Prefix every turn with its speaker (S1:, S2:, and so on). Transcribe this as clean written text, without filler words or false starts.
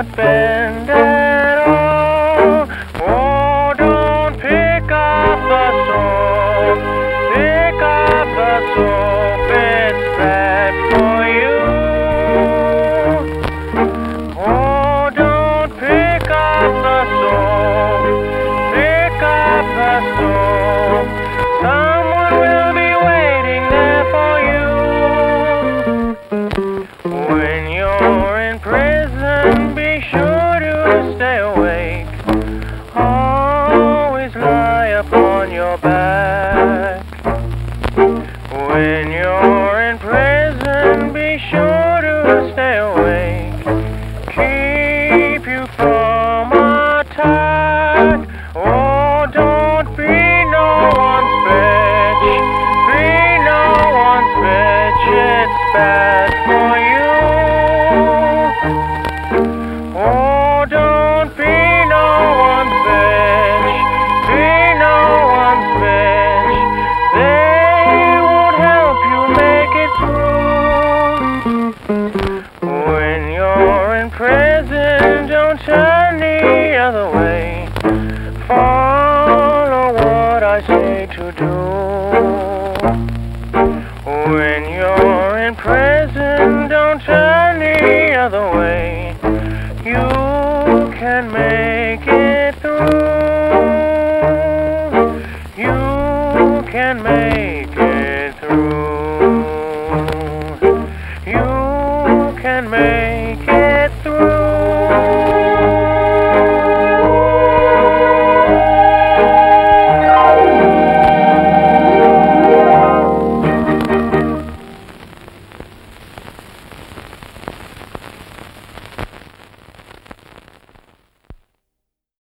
S1: not bend at all. Oh, don't pick up the soap. Pick up the soap, it's bad for you. Oh, don't pick up the soap. Pick up the soap. Someone will be waiting there for you. When you're in prison, be sure to stay awake. Always lie upon your back. When you're in prison, be sure to stay awake. Keep you from attack. Oh, don't be no one's bitch. Be no one's bitch. It's bad for you. Oh, don't be no one's bitch. Be no one's bitch. They won't help you make it through. When you're in prison, don't turn the other way. Follow what I say to do. When you're in prison, don't turn the other way. You can make it through. You can make it through.